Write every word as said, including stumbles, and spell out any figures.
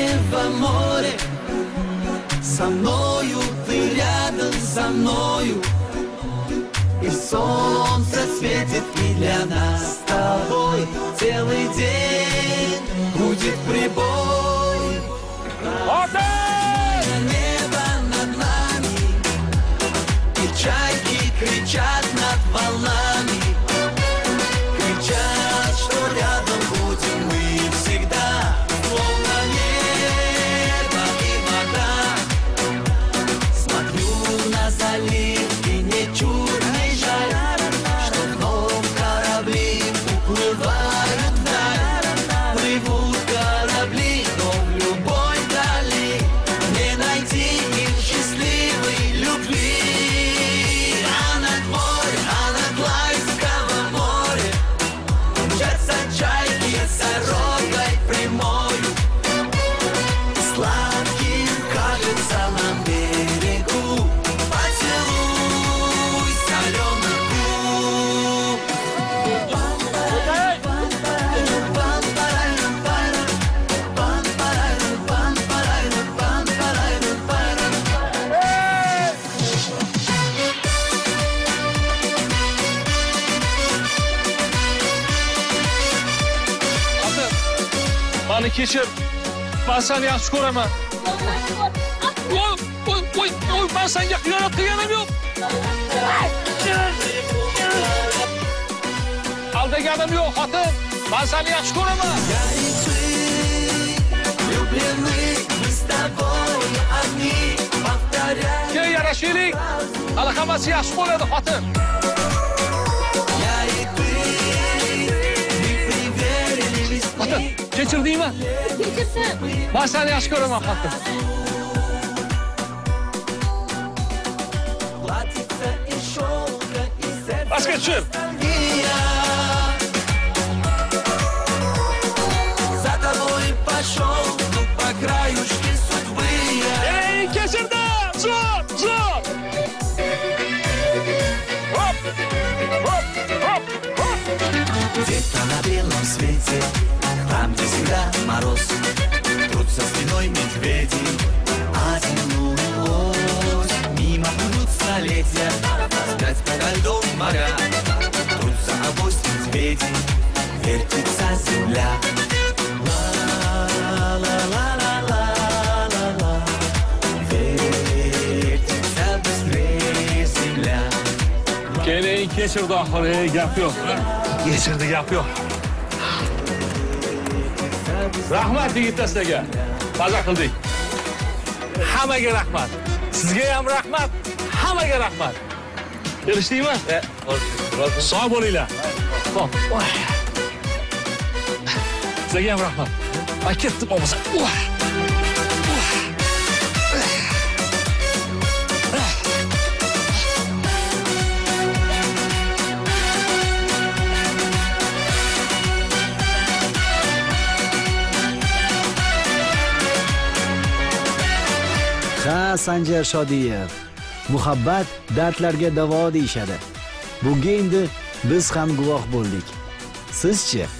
небо, море. Со мною ты рядом, со мною. И солнце светит, и для нас с тобой целый день будет прибой. Небо над нами, и чайки кричат над волнами. Кричат, что рядом будем мы всегда, словно небо и вода. Смотрю на залив, и не чудный жаль, что вновь корабли уплывают вдаль. Плывут корабли, но в любой дали не найти их счастливой любви. А над морем, а над Лайского моря мчатся чайки с дорогой прямою. Сладким кажется нам берегу поцелуй соленых губ. Beni kechir. Ben seni yaxshi ko'raman. Oy, oy, oy, oy, ben senga xiyonat qilganim yo'q. Aldaganim yo'q, xotin. Ben seni yaxshi ko'raman. Я и ты влюблены, мы с тобой одни, повторяй. Kel yarashaylik. Hali hammasi yaxshi bo'ladi, xotin. Я и ты, мы приверили весны. Xotin, kechirdingmi? Kechirsin. Ben seni yaxshi ko'raman, xotin. Платьице из шелка, и сердце Boshqa tushir. ностальгия. За тобой пошел, ну, по краюшке судьбы я. Ey, kechirdim. Zo'r, zo'r. Hop, hop, hop, hop. Где-то на белом свете, там, где всегда мороз, трутся спиной медведи, а темную ось. Мимо плывут столетия, спят подо льдом моря, трутся авось медведи, вертится земля. Ла-ла-ла-ла-ла-ла-ла, вертится быстрее земля. Keyin kechirdi oxiri, gap yo'q. Kechirdi, gap yo'q. Rahmat yigitlarga. Maza qildik. Hammaga rahmat. Sizga ham rahmat. Hammaga rahmat. Kelishdingmi? Sog' bo'linglar. Xo'p. Sizga ham rahmat. Ay ketdim bo'lmasa. Ha, Sanjar Shodiyev. Muhabbat dardlarga davo deyshadi. Bunga endi biz ham guvoh bo'ldik. Sizchi?